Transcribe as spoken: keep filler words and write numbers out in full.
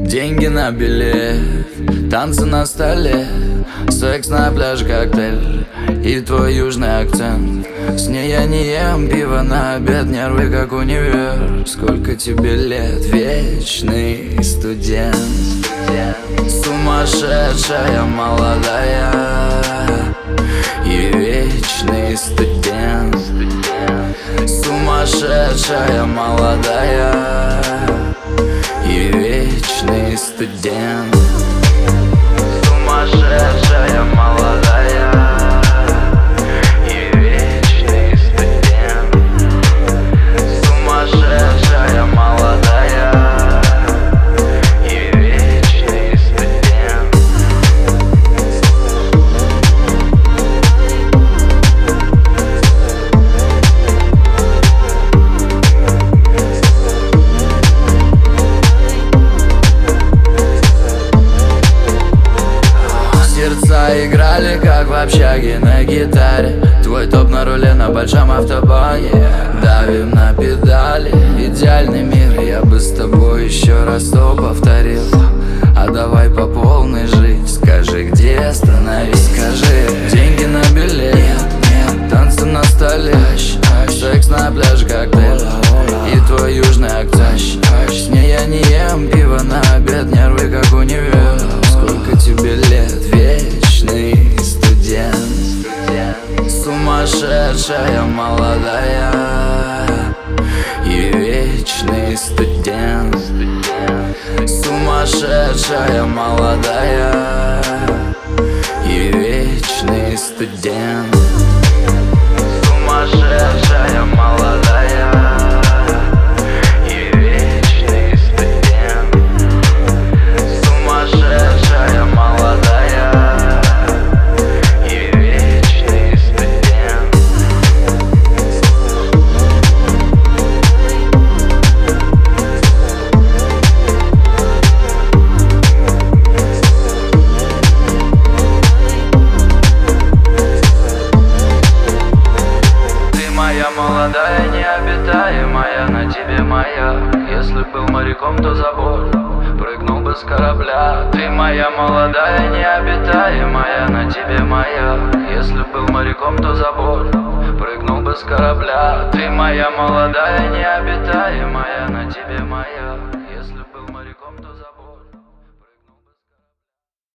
Деньги на билет, танцы на столе, секс на пляже, коктейль и твой южный акцент. С ней я не ем пиво на обед, нервы как универ. Сколько тебе лет, вечный студент? Сумасшедшая молодая и вечный студент. Сумасшедшая молодая и вечный студент. Сумасшедшая молодая и вечный студент. Сумасшедшая молодая и вечный студент. Сердца играли, как в общаге на гитаре. Твой топ на руле на большом автобане. Давим на педали, идеальный мир. Я бы с тобой еще раз то повторил. А давай по полной жить. Скажи, где остановись, скажи. Деньги на билет, нет, танцы на столе, секс на пляже, коктейль и твой южный акцент. С ней я не ем пиво на обед, нервы как универ. Сколько тебе лет, вечный студент? Сумасшедшая молодая и вечный студент. Сумасшедшая молодая и вечный студент. Сумасшедшая молодая и вечный студент. Сумасшедшая молодая и вечный студент. Ты моя молодая, необитаемая, на тебе моя. Если был моряком, то за борт прыгнул бы с корабля. Ты моя молодая, необитаемая, на тебе моя. Если был моряком, то за борт прыгнул бы с корабля. Ты моя молодая, необитаемая, на тебе моя.